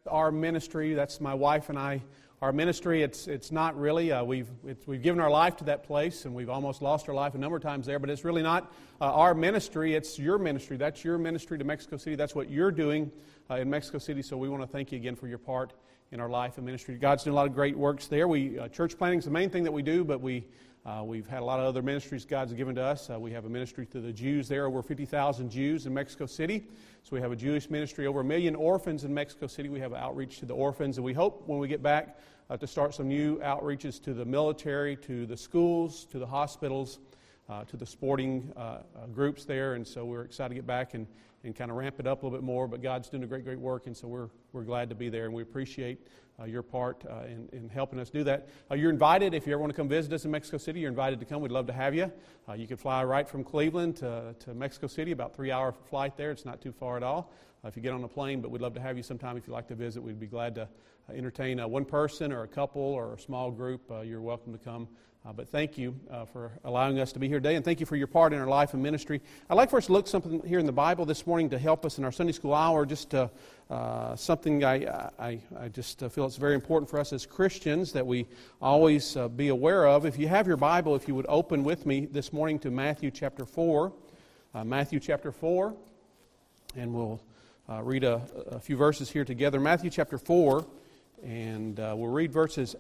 our ministry. That's my wife and I. Our ministry, it's not really. We've given our life to that place, and we've almost lost our life a number of times there. But it's really not our ministry. It's your ministry. That's your ministry to Mexico City. That's what you're doing in Mexico City. So we want to thank you again for your part in our life and ministry. God's doing a lot of great works there. Church planting is the main thing that we do, but we've had a lot of other ministries God's given to us. We have a ministry to the Jews there, over 50,000 Jews in Mexico City. So we have a Jewish ministry, over 1 million orphans in Mexico City. We have outreach to the orphans, and we hope when we get back to start some new outreaches to the military, to the schools, to the hospitals, to the sporting groups there. And so we're excited to get back and kind of ramp it up a little bit more. But God's doing a great work, and so we're glad to be there, and we appreciate your part in helping us do that. You're invited, if you ever want to come visit us in Mexico City, you're invited to come. We'd love to have you. You can fly right from Cleveland to Mexico City, about 3-hour flight there. It's not too far at all if you get on a plane, but we'd love to have you sometime if you'd like to visit. We'd be glad to entertain one person or a couple or a small group. You're welcome to come. But thank you for allowing us to be here today, and thank you for your part in our life and ministry. I'd like for us to look something here in the Bible this morning to help us in our Sunday school hour, just something I just feel it's very important for us as Christians that we always be aware of. If you have your Bible, if you would open with me this morning to Matthew chapter 4. Matthew chapter 4, and we'll read a few verses here together. Matthew chapter 4. And we'll read verses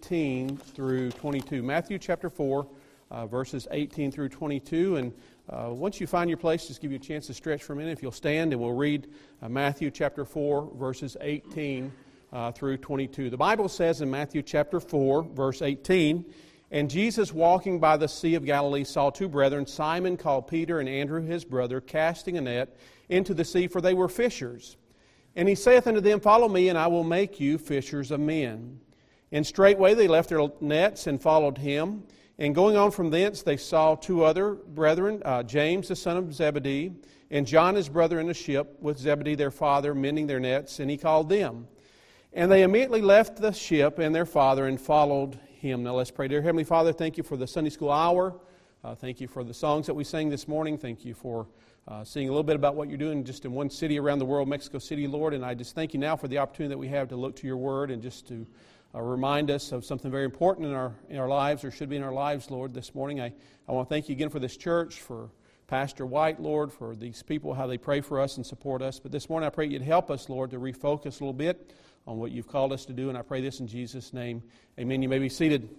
18 through 22. Matthew chapter 4, verses 18 through 22. And once you find your place, just give you a chance to stretch for a minute. If you'll stand, and we'll read Matthew chapter 4, verses 18 through 22. The Bible says in Matthew chapter 4, verse 18, "And Jesus, walking by the Sea of Galilee, saw two brethren, Simon called Peter and Andrew his brother, casting a net into the sea, for they were fishers. And he saith unto them, Follow me, and I will make you fishers of men. And straightway they left their nets and followed him. And going on from thence they saw two other brethren, James the son of Zebedee, and John his brother in the ship, with Zebedee their father, mending their nets, and he called them. And they immediately left the ship and their father and followed him." Now let's pray. Dear Heavenly Father, thank you for the Sunday school hour. Thank you for the songs that we sang this morning. Thank you for seeing a little bit about what you're doing just in one city around the world, Mexico City, Lord. And I just thank you now for the opportunity that we have to look to your word and just to remind us of something very important in our lives, or should be in our lives, Lord, this morning. I want to thank you again for this church, for Pastor White, Lord, for these people, how they pray for us and support us. But this morning I pray you'd help us, Lord, to refocus a little bit on what you've called us to do. And I pray this in Jesus' name. Amen. You may be seated.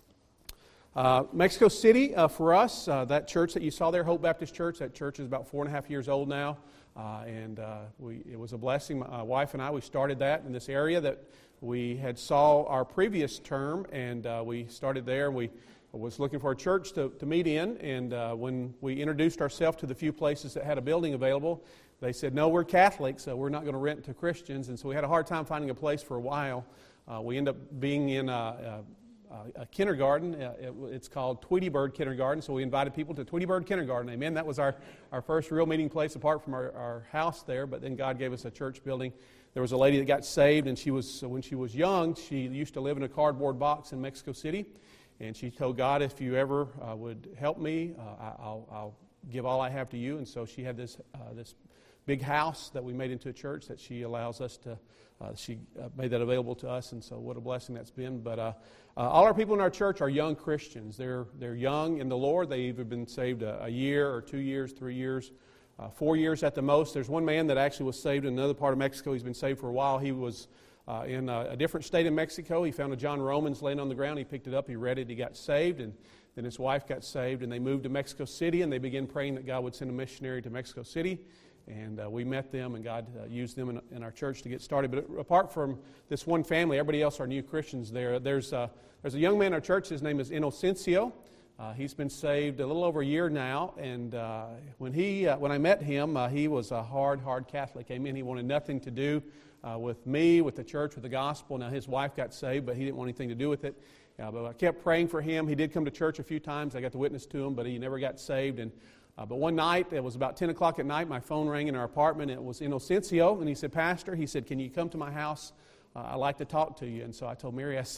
Mexico City, for us, that church that you saw there, Hope Baptist Church, that church is about 4.5 years old now, and it was a blessing. My wife and I, we started that in this area that we had saw our previous term, and we started there. We was looking for a church to meet in, and when we introduced ourselves to the few places that had a building available, they said, "No, we're Catholics, so we're not going to rent to Christians," and so we had a hard time finding a place for a while. We ended up being in a kindergarten. It's called Tweety Bird Kindergarten, so we invited people to Tweety Bird Kindergarten. Amen. That was our first real meeting place apart from our house there, but then God gave us a church building. There was a lady that got saved, and when she was young, she used to live in a cardboard box in Mexico City, and she told God, "If you ever would help me, I'll give all I have to you." And so she had this big house that we made into a church that she allows us to, she made that available to us, and so what a blessing that's been. But all our people in our church are young Christians. They're young in the Lord. They've either been saved a year or 2 years, 3 years, 4 years at the most. There's one man that actually was saved in another part of Mexico. He's been saved for a while. He was in a different state in Mexico. He found a John Romans laying on the ground. He picked it up, he read it, he got saved, and then his wife got saved, and they moved to Mexico City, and they began praying that God would send a missionary to Mexico City. And we met them, and God used them in our church to get started. But apart from this one family, everybody else are new Christians there. There's a young man in our church. His name is Inocencio. He's been saved a little over a year now. And when I met him, he was a hard Catholic. Amen. He wanted nothing to do with me, with the church, with the gospel. Now, his wife got saved, but he didn't want anything to do with it. But I kept praying for him. He did come to church a few times. I got to witness to him, but he never got saved. And but one night, it was about 10 o'clock at night, my phone rang in our apartment. It was Inocencio, and he said, "Pastor," he said, "can you come to my house? I'd like to talk to you." And so I told Mary, I said,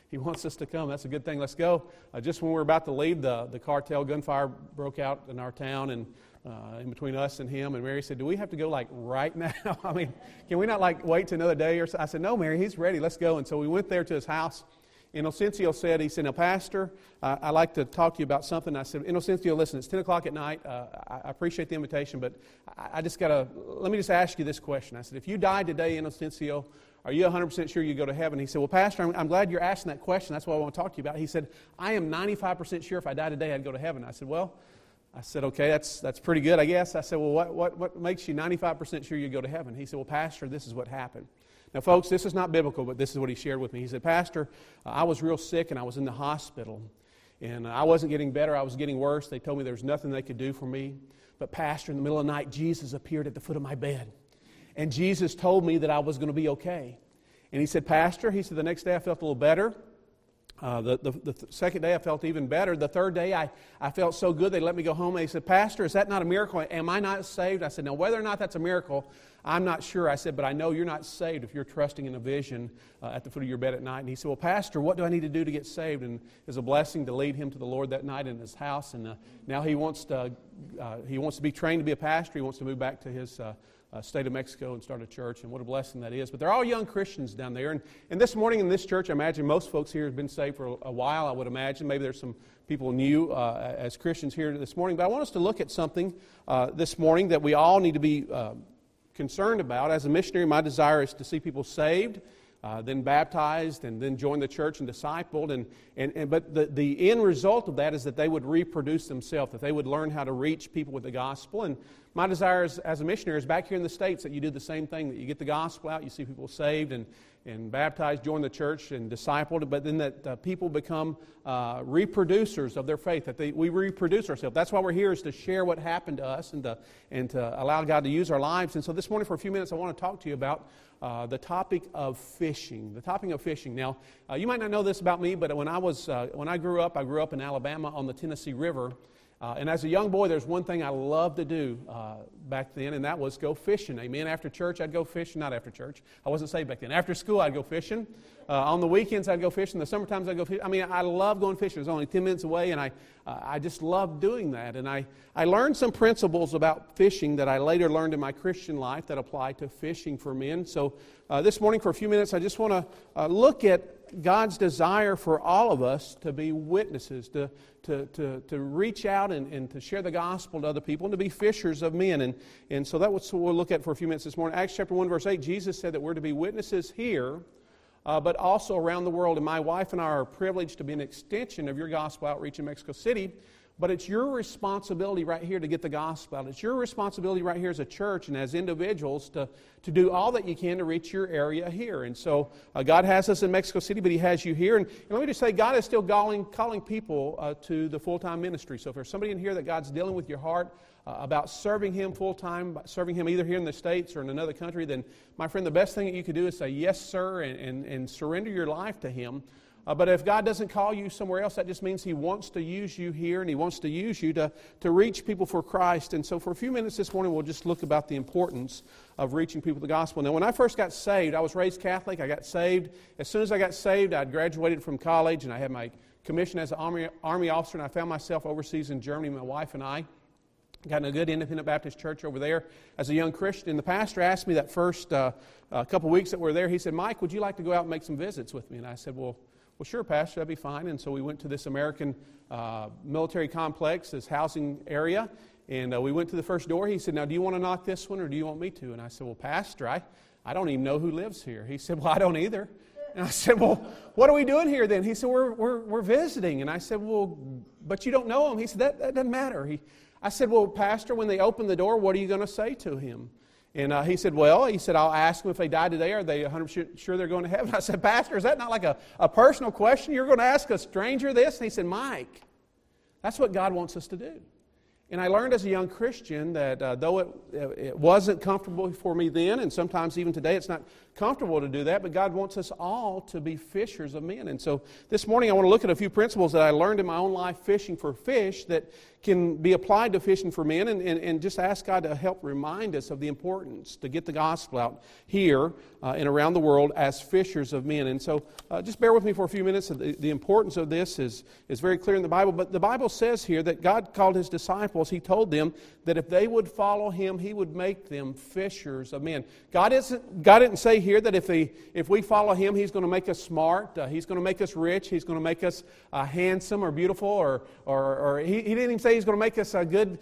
He wants us to come. That's a good thing. Let's go. Just when we were about to leave, the cartel gunfire broke out in our town, and in between us and him. And Mary said, "Do we have to go like right now? I mean, can we not like wait to another day or so?" I said, "No, Mary, he's ready. Let's go." And so we went there to his house. Inocencio said, he said, "Now, Pastor, I'd like to talk to you about something." I said, "Inocencio, listen, it's 10 o'clock at night. I appreciate the invitation, but I just got to, let me just ask you this question." I said, "If you died today, Inocencio, are you 100% sure you go to heaven?" He said, "Well, Pastor, I'm glad you're asking that question. That's what I want to talk to you about." He said, "I am 95% sure if I die today, I'd go to heaven." I said, "Okay, that's pretty good, I guess." I said, "Well, what makes you 95% sure you go to heaven?" He said, "Well, Pastor, this is what happened." Now, folks, this is not biblical, but this is what he shared with me. He said, "Pastor, I was real sick and I was in the hospital. And I wasn't getting better, I was getting worse. They told me there was nothing they could do for me. But Pastor, in the middle of the night, Jesus appeared at the foot of my bed. And Jesus told me that I was going to be okay." And he said, "Pastor," he said, "the next day I felt a little better. The second day I felt even better. The third day I felt so good they let me go home." And he said, "Pastor, is that not a miracle? Am I not saved?" I said, "Now, whether or not that's a miracle, I'm not sure." I said, "But I know you're not saved if you're trusting in a vision at the foot of your bed at night." And he said, "Well, Pastor, what do I need to do to get saved?" And it was a blessing to lead him to the Lord that night in his house. And now he wants to be trained to be a pastor. He wants to move back to his state of Mexico and start a church, and what a blessing that is. But they're all young Christians down there. And this morning in this church, I imagine most folks here have been saved for a while, I would imagine. Maybe there's some people new as Christians here this morning. But I want us to look at something this morning that we all need to be concerned about. As a missionary, my desire is to see people saved, then baptized, and then join the church and discipled. But the end result of that is that they would reproduce themselves, that they would learn how to reach people with the gospel. And my desire as a missionary is back here in the States that you do the same thing, that you get the gospel out, you see people saved and baptized, join the church and discipled, but then that people become reproducers of their faith, that we reproduce ourselves. That's why we're here, is to share what happened to us and to allow God to use our lives. And so this morning for a few minutes I want to talk to you about the topic of fishing. The topic of fishing. Now, you might not know this about me, but when I grew up in Alabama on the Tennessee River. And as a young boy, there's one thing I loved to do back then, and that was go fishing. Amen. After church, I'd go fishing. Not after church. I wasn't saved back then. After school, I'd go fishing. On the weekends, I'd go fishing. The summertimes, I'd go fishing. I mean, I love going fishing. It was only 10 minutes away, and I just loved doing that. And I learned some principles about fishing that I later learned in my Christian life that apply to fishing for men. So this morning, for a few minutes, I just want to look at God's desire for all of us to be witnesses, to reach out and to share the gospel to other people, and to be fishers of men. And so that's what we'll look at for a few minutes this morning. Acts chapter 1, verse 8, Jesus said that we're to be witnesses here, but also around the world. And my wife and I are privileged to be an extension of your gospel outreach in Mexico City. But it's your responsibility right here to get the gospel out. It's your responsibility right here as a church and as individuals to do all that you can to reach your area here. And so God has us in Mexico City, but He has you here. And let me just say, God is still calling people to the full-time ministry. So if there's somebody in here that God's dealing with your heart about serving Him full-time, serving Him either here in the States or in another country, then, my friend, the best thing that you could do is say, "Yes, sir," and surrender your life to Him. But if God doesn't call you somewhere else, that just means He wants to use you here, and He wants to use you to reach people for Christ. And so for a few minutes this morning, we'll just look about the importance of reaching people with the gospel. Now, when I first got saved, I was raised Catholic. I got saved. As soon as I got saved, I'd graduated from college, and I had my commission as an Army officer, and I found myself overseas in Germany, my wife and I. Got in a good independent Baptist church over there as a young Christian. And the pastor asked me that first couple weeks that we were there, he said, "Mike, would you like to go out and make some visits with me?" And I said, Well, sure, Pastor, that'd be fine. And so we went to this American military complex, this housing area, and we went to the first door. He said, "Now, do you want to knock this one, or do you want me to?" And I said, "Well, Pastor, I don't even know who lives here." He said, "Well, I don't either." And I said, "Well, what are we doing here then?" He said, We're visiting." And I said, "Well, but you don't know him." He said, That doesn't matter. I said, "Well, Pastor, when they open the door, what are you going to say to him?" And he said, I'll ask them if they die today, are they 100% sure they're going to heaven? I said, "Pastor, is that not like a personal question? You're going to ask a stranger this?" And he said, "Mike, that's what God wants us to do." And I learned as a young Christian that though it wasn't comfortable for me then, and sometimes even today it's not comfortable to do that, but God wants us all to be fishers of men. And so this morning I want to look at a few principles that I learned in my own life fishing for fish that can be applied to fishing for men, and just ask God to help remind us of the importance to get the gospel out here and around the world as fishers of men. And so just bear with me for a few minutes. The importance of this is very clear in the Bible, but the Bible says here that God called His disciples, He told them that if they would follow Him, He would make them fishers of men. God didn't say here that if we follow Him, He's going to make us smart, He's going to make us rich, He's going to make us handsome or beautiful, or He didn't even say He's going to make us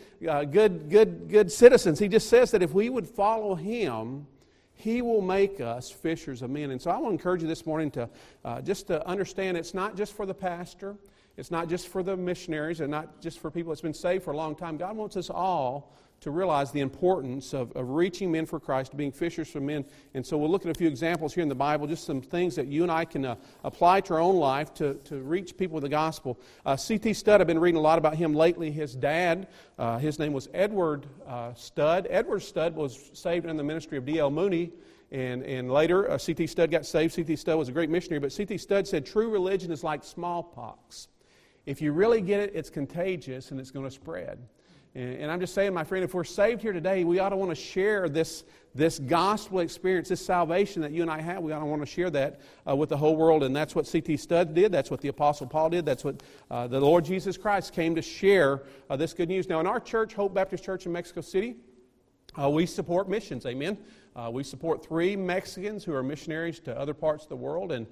good citizens. He just says that if we would follow Him, He will make us fishers of men. And so I want to encourage you this morning to just to understand it's not just for the pastor, it's not just for the missionaries, and not just for people that's been saved for a long time. God wants us all to realize the importance of reaching men for Christ, being fishers for men. And so we'll look at a few examples here in the Bible, just some things that you and I can apply to our own life to reach people with the gospel. C.T. Studd, I've been reading a lot about him lately. His dad, his name was Edward Studd. Edward Studd was saved in the ministry of D.L. Mooney. And later, C.T. Studd got saved. C.T. Studd was a great missionary. But C.T. Studd said, true religion is like smallpox. If you really get it, it's contagious and it's going to spread. And I'm just saying, my friend, if we're saved here today, we ought to want to share this gospel experience, this salvation that you and I have. We ought to want to share that with the whole world. And that's what C.T. Studd did. That's what the Apostle Paul did. That's what the Lord Jesus Christ came to share this good news. Now, in our church, Hope Baptist Church in Mexico City, we support missions. Amen. We support 3 Mexicans who are missionaries to other parts of the world, and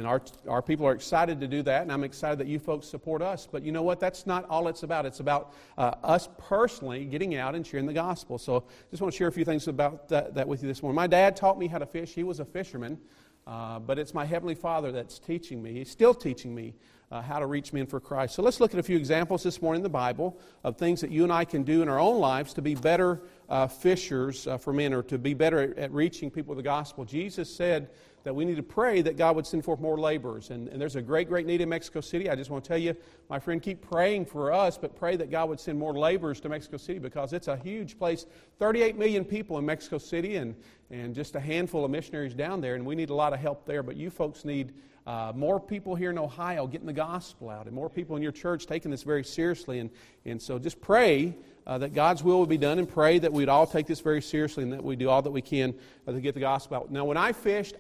our people are excited to do that, and I'm excited that you folks support us. But you know what? That's not all it's about. It's about us personally getting out and sharing the gospel. So I just want to share a few things about that with you this morning. My dad taught me how to fish. He was a fisherman, but it's my Heavenly Father that's teaching me. He's still teaching me how to reach men for Christ. So let's look at a few examples this morning in the Bible of things that you and I can do in our own lives to be better fishers for men, or to be better at reaching people with the gospel. Jesus said that we need to pray that God would send forth more laborers. And there's a great, great need in Mexico City. I just want to tell you, my friend, keep praying for us, but pray that God would send more laborers to Mexico City, because it's a huge place. 38 million people in Mexico City, and just a handful of missionaries down there, and we need a lot of help there. But you folks need more people here in Ohio getting the gospel out, and more people in your church taking this very seriously. And so just pray that God's will would be done, and pray that we'd all take this very seriously, and that we do all that we can to get the gospel out. Now, when I fished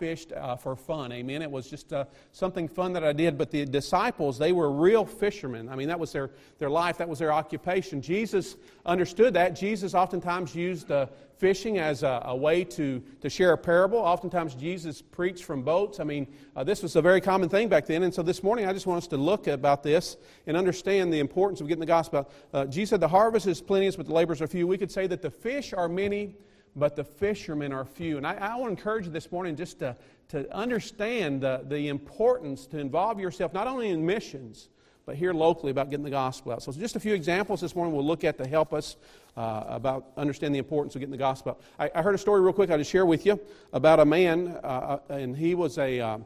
for fun. Amen. It was just something fun that I did. But the disciples, they were real fishermen. I mean, that was their life. That was their occupation. Jesus understood that. Jesus oftentimes used fishing as a way to share a parable. Oftentimes Jesus preached from boats. I mean, this was a very common thing back then. And so this morning I just want us to look about this and understand the importance of getting the gospel out. Jesus said the harvest is plenteous, but the laborers are few. We could say that the fish are many, but the fishermen are few. And I want to encourage you this morning just to understand the importance to involve yourself not only in missions, but here locally about getting the gospel out. So just a few examples this morning we'll look at to help us about understanding the importance of getting the gospel out. I heard a story real quick I'll just share with you about a man, and he was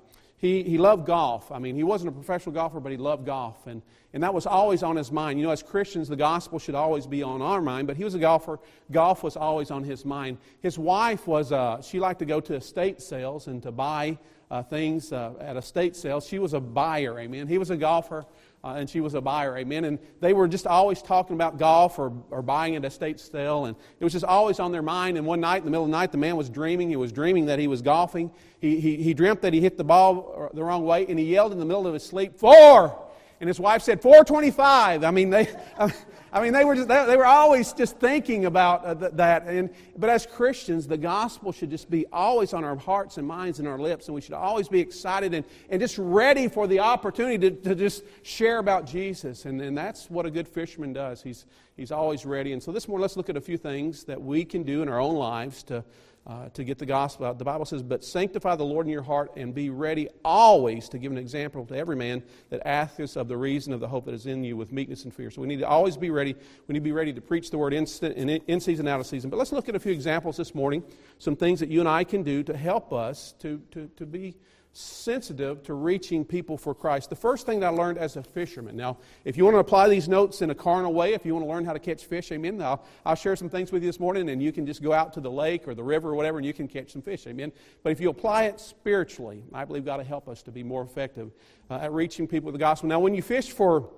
he loved golf. I mean, he wasn't a professional golfer, but he loved golf. And that was always on his mind. You know, as Christians, the gospel should always be on our mind, but he was a golfer. Golf was always on his mind. His wife was, she liked to go to estate sales and to buy things at estate sales. She was a buyer, amen. He was a golfer, and she was a buyer, amen. And they were just always talking about golf or buying at a estate sale, and it was just always on their mind. And one night, in the middle of the night, the man was dreaming. He was dreaming that he was golfing. He dreamt that he hit the ball the wrong way, and he yelled in the middle of his sleep, 4! And his wife said, 425. I mean, they were always just thinking about that. But as Christians, the gospel should just be always on our hearts and minds and our lips, and we should always be excited and just ready for the opportunity to just share about Jesus. And that's what a good fisherman does. He's always ready. And so this morning, let's look at a few things that we can do in our own lives to get the gospel out. The Bible says, but sanctify the Lord in your heart, and be ready always to give an example to every man that asketh of the reason of the hope that is in you with meekness and fear. So we need to always be ready. We need to be ready to preach the word in season, out of season. But let's look at a few examples this morning, some things that you and I can do to help us to be sensitive to reaching people for Christ. The first thing that I learned as a fisherman. Now, if you want to apply these notes in a carnal way, if you want to learn how to catch fish, amen, I'll share some things with you this morning, and you can just go out to the lake or the river or whatever, and you can catch some fish, amen. But if you apply it spiritually, I believe God will help us to be more effective at reaching people with the gospel. Now, when you fish for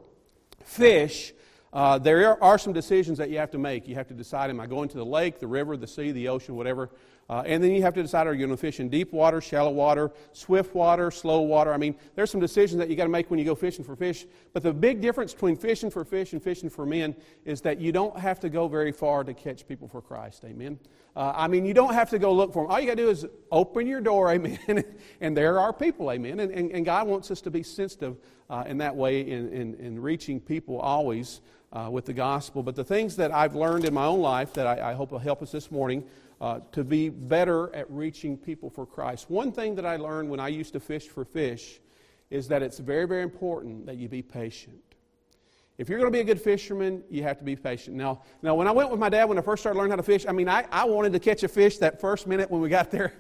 fish, there are some decisions that you have to make. You have to decide, am I going to the lake, the river, the sea, the ocean, whatever. And then you have to decide, are you going to fish in deep water, shallow water, swift water, slow water? I mean, there's some decisions that you got to make when you go fishing for fish. But the big difference between fishing for fish and fishing for men is that you don't have to go very far to catch people for Christ. Amen. I mean, you don't have to go look for them. All you got to do is open your door, amen, and there are people, amen. And God wants us to be sensitive in that way in reaching people always with the gospel. But the things that I've learned in my own life that I hope will help us this morning to be better at reaching people for Christ. One thing that I learned when I used to fish for fish is that it's very, very important that you be patient. If you're going to be a good fisherman, you have to be patient. Now, when I went with my dad, when I first started learning how to fish, I mean, I wanted to catch a fish that first minute when we got there.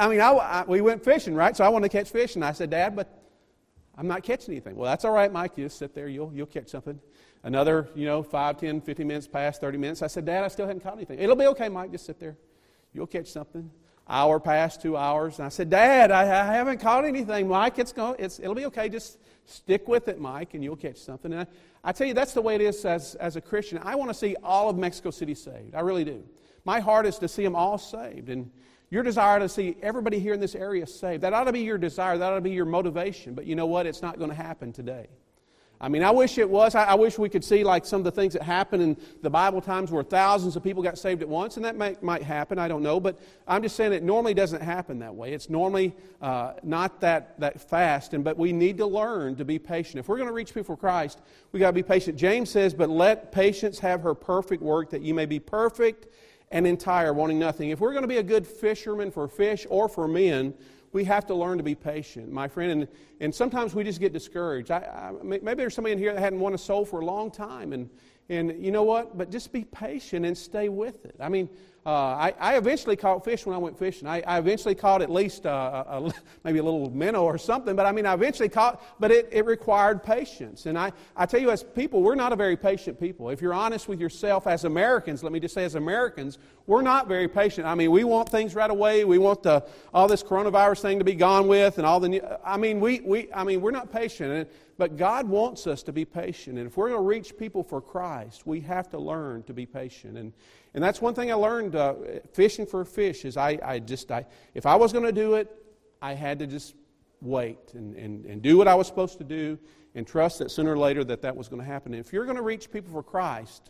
We went fishing, right? So I wanted to catch fish, and I said, Dad, but I'm not catching anything. Well, that's all right, Mike. You just sit there. You'll catch something. Another, 5, 10, 15 minutes passed, 30 minutes. I said, Dad, I still haven't caught anything. It'll be okay, Mike. Just sit there. You'll catch something. Hour passed, 2 hours. And I said, Dad, I haven't caught anything, Mike. It'll be okay. Just stick with it, Mike, and you'll catch something. And I tell you, that's the way it is as a Christian. I want to see all of Mexico City saved. I really do. My heart is to see them all saved. And your desire to see everybody here in this area saved, that ought to be your desire. That ought to be your motivation. But you know what? It's not going to happen today. I mean, I wish it was. I wish we could see like some of the things that happened in the Bible times where thousands of people got saved at once, and that might happen. I don't know, but I'm just saying it normally doesn't happen that way. It's normally not that fast, but we need to learn to be patient. If we're going to reach people for Christ, we got to be patient. James says, "But let patience have her perfect work, that you may be perfect and entire, wanting nothing." If we're going to be a good fisherman for fish or for men, we have to learn to be patient, my friend. And sometimes we just get discouraged. Maybe there's somebody in here that hadn't won a soul for a long time. And you know what? But just be patient and stay with it. I mean, I eventually caught fish when I went fishing. I eventually caught at least maybe a little minnow or something. But I mean, I eventually caught, but it required patience. And I tell you, as people, we're not a very patient people. If you're honest with yourself as Americans, let me just say as Americans, we're not very patient. I mean, we want things right away. We want all this coronavirus thing to be gone with, and all the new, we're not patient. But God wants us to be patient. And if we're going to reach people for Christ, we have to learn to be patient. And that's one thing I learned fishing for fish is if I was going to do it, I had to just wait and do what I was supposed to do and trust that sooner or later that was going to happen. And if you're going to reach people for Christ,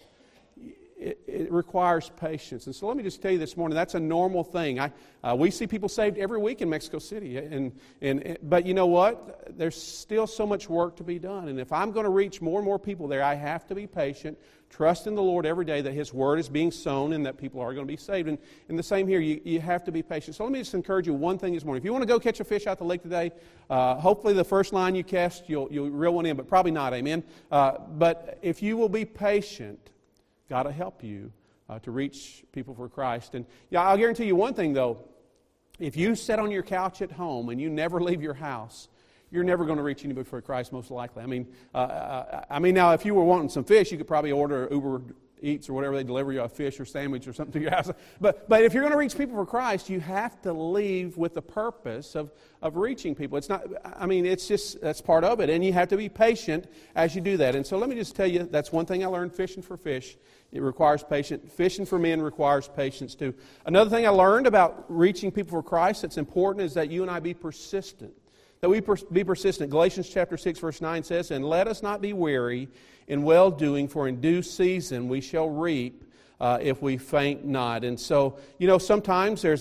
it requires patience. And so let me just tell you this morning, that's a normal thing. We see people saved every week in Mexico City. But you know what? There's still so much work to be done. And if I'm going to reach more and more people there, I have to be patient, trust in the Lord every day that His Word is being sown and that people are going to be saved. And the same here, you have to be patient. So let me just encourage you one thing this morning. If you want to go catch a fish out the lake today, hopefully the first line you cast, you'll reel one in, but probably not, amen? But if you will be patient, God will help you to reach people for Christ. And yeah, I'll guarantee you one thing, though. If you sit on your couch at home and you never leave your house, you're never going to reach anybody for Christ, most likely. I mean, now, if you were wanting some fish, you could probably order Uber Eats or whatever, they deliver you a fish or sandwich or something to your house. But if you're going to reach people for Christ, you have to leave with the purpose of reaching people. It's not, it's just, that's part of it. And you have to be patient as you do that. And so let me just tell you, that's one thing I learned fishing for fish. It requires patience. Fishing for men requires patience too. Another thing I learned about reaching people for Christ that's important is that you and I be persistent. That we be persistent. Galatians chapter 6 verse 9 says, "And let us not be weary in well-doing, for in due season we shall reap if we faint not." And so, sometimes there's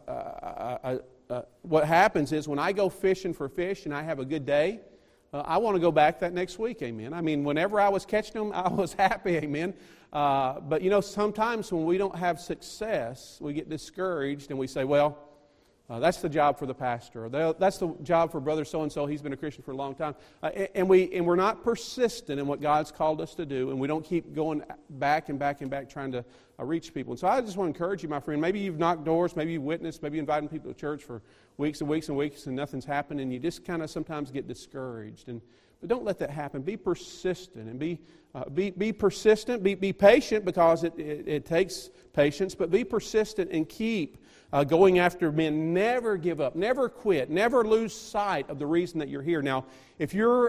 what happens is when I go fishing for fish and I have a good day, I want to go back that next week, amen. I mean, whenever I was catching them, I was happy, amen. But sometimes when we don't have success, we get discouraged and we say, well, That's the job for the pastor. Or that's the job for brother so-and-so. He's been a Christian for a long time. And we're not persistent in what God's called us to do, and we don't keep going back and back and back trying to reach people. And so I just want to encourage you, my friend. Maybe you've knocked doors, maybe you've witnessed, maybe you've invited people to church for weeks and weeks and weeks, and nothing's happened, and you just kind of sometimes get discouraged. But don't let that happen. Be persistent and be persistent. Be patient, because it takes patience. But be persistent and keep going after men. Never give up. Never quit. Never lose sight of the reason that you're here. Now, if your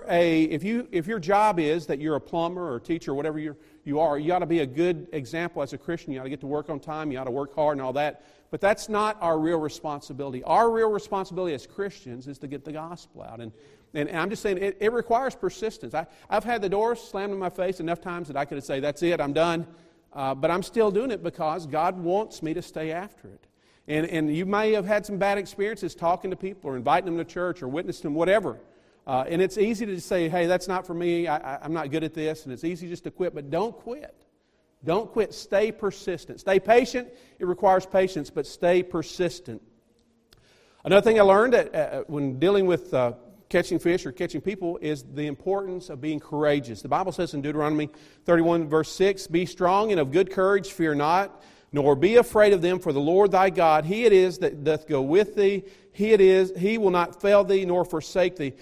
job is that you're a plumber or a teacher or whatever you are, you ought to be a good example as a Christian. You ought to get to work on time. You ought to work hard and all that. But that's not our real responsibility. Our real responsibility as Christians is to get the gospel out. And I'm just saying, it requires persistence. I've had the doors slammed in my face enough times that I could say, that's it, I'm done. But I'm still doing it because God wants me to stay after it. And you may have had some bad experiences talking to people or inviting them to church or witnessing them, whatever. And it's easy to just say, hey, that's not for me, I'm not good at this. And it's easy just to quit, but don't quit. Don't quit. Stay persistent. Stay patient. It requires patience, but stay persistent. Another thing I learned when dealing with catching fish or catching people is the importance of being courageous. The Bible says in Deuteronomy 31, verse 6, be strong and of good courage, fear not, nor be afraid of them, for the Lord thy God, He it is that doth go with thee. He will not fail thee nor forsake thee.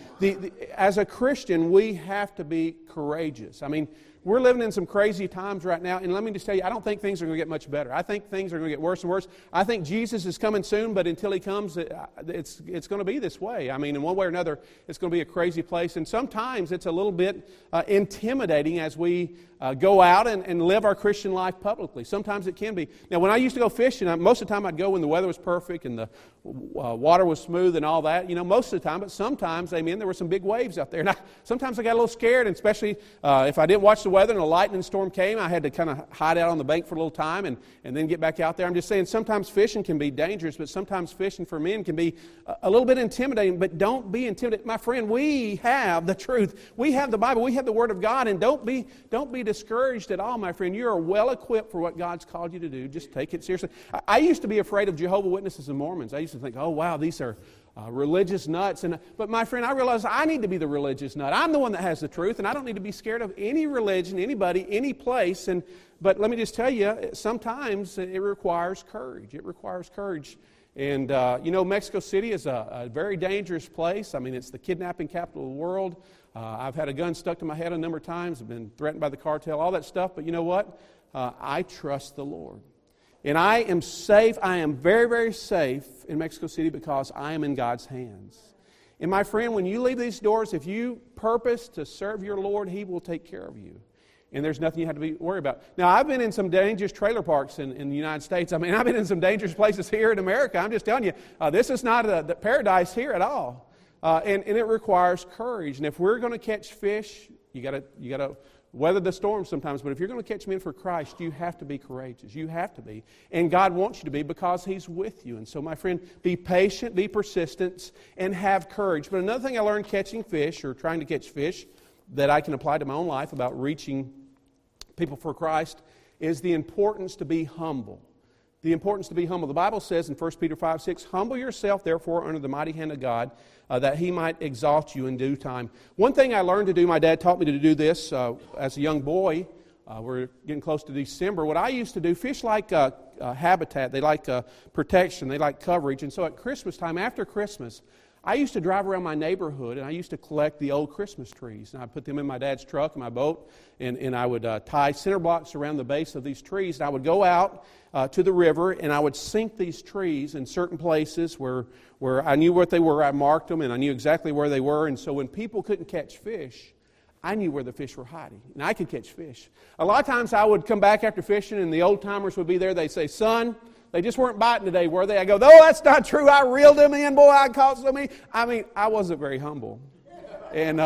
As a Christian, we have to be courageous. I mean, we're living in some crazy times right now, and let me just tell you, I don't think things are going to get much better. I think things are going to get worse and worse. I think Jesus is coming soon, but until He comes, it's going to be this way. I mean, in one way or another, it's going to be a crazy place, and sometimes it's a little bit intimidating as we go out and live our Christian life publicly. Sometimes it can be. Now, when I used to go fishing, most of the time I'd go when the weather was perfect and the water was smooth and all that, most of the time, but sometimes, amen, there were some big waves out there. And sometimes I got a little scared, and especially if I didn't watch the weather and a lightning storm came, I had to kind of hide out on the bank for a little time and then get back out there. I'm just saying, sometimes fishing can be dangerous, but sometimes fishing for men can be a little bit intimidating, but don't be intimidated. My friend, we have the truth. We have the Bible. We have the Word of God, and don't be discouraged at all, my friend. You are well equipped for what God's called you to do. Just take it seriously. I used to be afraid of Jehovah's Witnesses and Mormons. I used to think, oh, wow, these are religious nuts. But my friend, I realized I need to be the religious nut. I'm the one that has the truth, and I don't need to be scared of any religion, anybody, any place. But let me just tell you, sometimes it requires courage. It requires courage. And, Mexico City is a very dangerous place. I mean, it's the kidnapping capital of the world. I've had a gun stuck to my head a number of times. I've been threatened by the cartel, all that stuff. But you know what? I trust the Lord. And I am safe. I am very, very safe in Mexico City because I am in God's hands. And my friend, when you leave these doors, if you purpose to serve your Lord, He will take care of you. And there's nothing you have to be worried about. Now, I've been in some dangerous trailer parks in the United States. I mean, I've been in some dangerous places here in America. I'm just telling you, this is not the paradise here at all. And it requires courage. And if we're going to catch fish, you got to weather the storm sometimes. But if you're going to catch men for Christ, you have to be courageous. You have to be. And God wants you to be because He's with you. And so, my friend, be patient, be persistent, and have courage. But another thing I learned catching fish or trying to catch fish that I can apply to my own life about reaching people for Christ is the importance to be humble. The importance to be humble. The Bible says in 1 Peter 5:6, humble yourself, therefore, under the mighty hand of God, that He might exalt you in due time. One thing I learned to do, my dad taught me to do this as a young boy. We're getting close to December. What I used to do, fish like habitat. They like protection. They like coverage. And so at Christmas time, after Christmas, I used to drive around my neighborhood, and I used to collect the old Christmas trees. And I'd put them in my dad's truck, in my boat, and I would tie center blocks around the base of these trees. And I would go out to the river, and I would sink these trees in certain places where I knew what they were. I marked them, and I knew exactly where they were. And so when people couldn't catch fish, I knew where the fish were hiding, and I could catch fish. A lot of times I would come back after fishing, and the old-timers would be there. They'd say, son, they just weren't biting today, were they? I go, no, that's not true. I reeled them in, boy. I caught so many. I mean, I wasn't very humble. And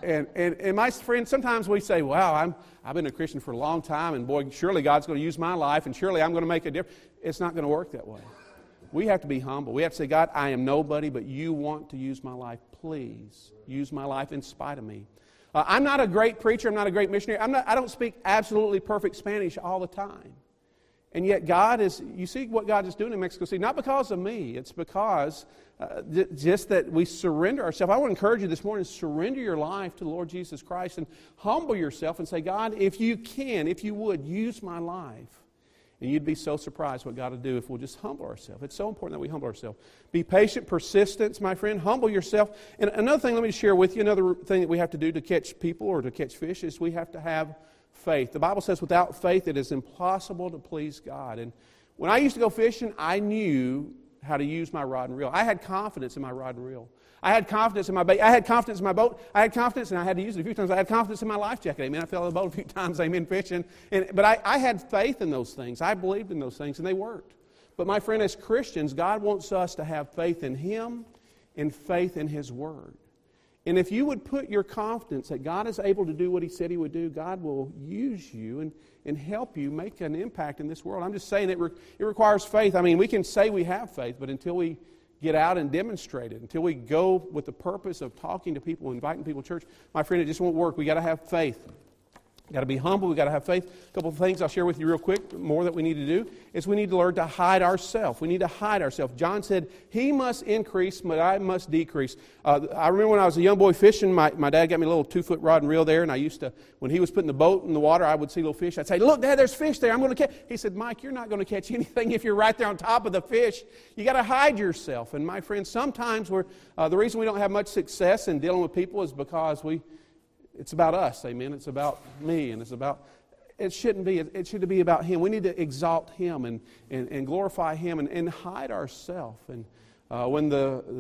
my friends, sometimes we say, wow, I've been a Christian for a long time, and boy, surely God's going to use my life, and surely I'm going to make a difference. It's not going to work that way. We have to be humble. We have to say, God, I am nobody, but you want to use my life. Please use my life in spite of me. I'm not a great preacher. I'm not a great missionary. I don't speak absolutely perfect Spanish all the time. And yet God is, you see what God is doing in Mexico City, not because of me, it's because just that we surrender ourselves. I want to encourage you this morning, surrender your life to the Lord Jesus Christ and humble yourself and say, God, if you can, if you would, use my life. And you'd be so surprised what God will do if we'll just humble ourselves. It's so important that we humble ourselves. Be patient, persistence, my friend. Humble yourself. And another thing, let me share with you, another thing that we have to do to catch people or to catch fish is we have to have faith. The Bible says without faith it is impossible to please God. And when I used to go fishing, I knew how to use my rod and reel. I had confidence in my rod and reel. I had confidence in my bait. I had confidence in my boat. I had confidence, and I had to use it a few times. I had confidence in my life jacket. Amen. I fell in the boat a few times. Amen. Fishing. But I had faith in those things. I believed in those things, and they worked. But my friend, as Christians, God wants us to have faith in Him and faith in His Word. And if you would put your confidence that God is able to do what He said He would do, God will use you and help you make an impact in this world. I'm just saying it requires faith. I mean, we can say we have faith, but until we get out and demonstrate it, until we go with the purpose of talking to people, inviting people to church, my friend, it just won't work. We've got to have faith. We've got to be humble. We've got to have faith. A couple of things I'll share with you real quick, more that we need to do, is we need to learn to hide ourselves. We need to hide ourselves. John said, He must increase, but I must decrease. I remember when I was a young boy fishing, my dad got me a little 2-foot rod and reel there, and I used to, when he was putting the boat in the water, I would see little fish. I'd say, look, Dad, there's fish there. I'm going to catch. He said, Mike, you're not going to catch anything if you're right there on top of the fish. You got to hide yourself. And my friends, sometimes the reason we don't have much success in dealing with people is because it's about us, amen. It's about me, and it shouldn't be. It should be about Him. We need to exalt Him and glorify Him and hide ourselves. And when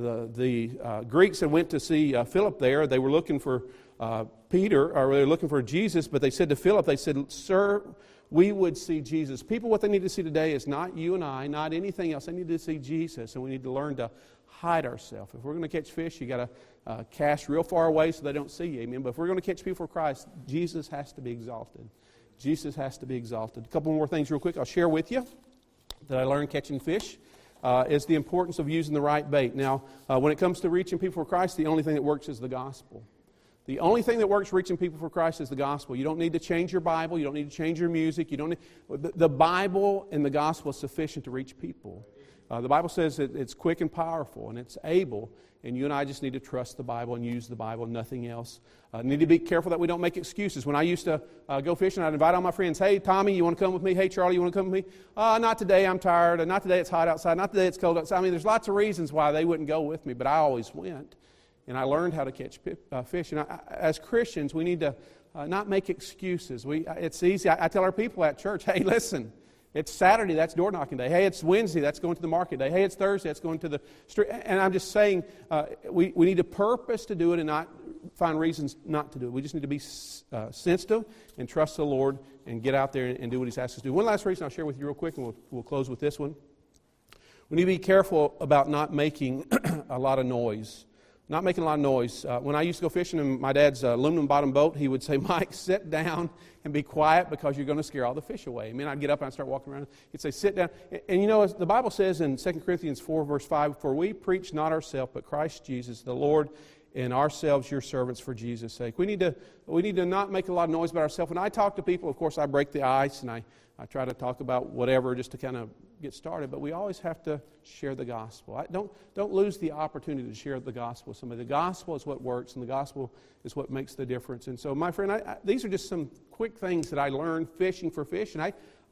the Greeks had went to see Philip there, they were looking for Peter, or they were looking for Jesus, but they said to Philip, they said, Sir, we would see Jesus. People, what they need to see today is not you and I, not anything else. They need to see Jesus, and we need to learn to hide ourselves. If we're going to catch fish, you got to cast real far away so they don't see you, amen. But if we're going to catch people for Christ, Jesus has to be exalted. Jesus has to be exalted. A couple more things real quick I'll share with you that I learned catching fish is the importance of using the right bait. Now, when it comes to reaching people for Christ, the only thing that works is the gospel. The only thing that works reaching people for Christ is the gospel. You don't need to change your Bible. You don't need to change your music. The Bible and the gospel is sufficient to reach people. The Bible says that it's quick and powerful, and it's able, and you and I just need to trust the Bible and use the Bible, nothing else. Need to be careful that we don't make excuses. When I used to go fishing, I'd invite all my friends, hey, Tommy, you want to come with me? Hey, Charlie, you want to come with me? Not today, I'm tired. Not today, it's hot outside. Not today, it's cold outside. I mean, there's lots of reasons why they wouldn't go with me, but I always went, and I learned how to catch fish. And as Christians, we need to not make excuses. It's easy. I tell our people at church, hey, listen, it's Saturday, that's door knocking day. Hey, it's Wednesday, that's going to the market day. Hey, it's Thursday, that's going to the street. And I'm just saying, we need a purpose to do it and not find reasons not to do it. We just need to be sensitive and trust the Lord and get out there and do what He's asked us to do. One last reason I'll share with you real quick, and we'll close with this one. We need to be careful about not making a lot of noise. Not making a lot of noise. When I used to go fishing in my dad's aluminum bottom boat, he would say, Mike, sit down and be quiet because you're going to scare all the fish away. I mean, I'd get up and I'd start walking around. He'd say, sit down. And you know, the Bible says in 2 Corinthians 4, verse 5, For we preach not ourselves, but Christ Jesus, the Lord, and ourselves your servants for Jesus' sake. We need to not make a lot of noise about ourselves. When I talk to people, of course, I break the ice and I try to talk about whatever just to kind of get started, but we always have to share the gospel. Don't lose the opportunity to share the gospel with somebody. The gospel is what works, and the gospel is what makes the difference. And so, my friend, these are just some quick things that I learned fishing for fish, and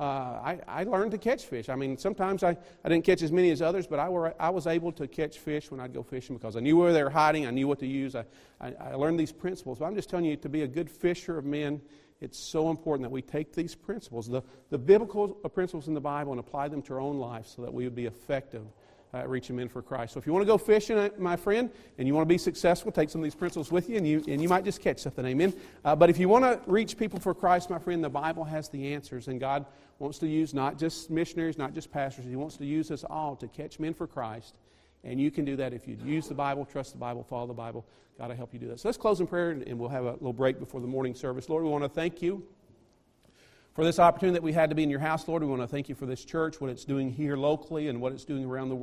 I learned to catch fish. I mean, sometimes I didn't catch as many as others, but I was able to catch fish when I'd go fishing because I knew where they were hiding, I knew what to use. I learned these principles. But I'm just telling you, to be a good fisher of men, it's so important that we take these principles, the biblical principles in the Bible, and apply them to our own life so that we would be effective at reaching men for Christ. So if you want to go fishing, my friend, and you want to be successful, take some of these principles with you, and you might just catch something, amen. But if you want to reach people for Christ, my friend, the Bible has the answers, and God wants to use not just missionaries, not just pastors. He wants to use us all to catch men for Christ. And you can do that if you use the Bible, trust the Bible, follow the Bible. God will help you do that. So let's close in prayer, and we'll have a little break before the morning service. Lord, we want to thank you for this opportunity that we had to be in your house. Lord, we want to thank you for this church, what it's doing here locally and what it's doing around the world.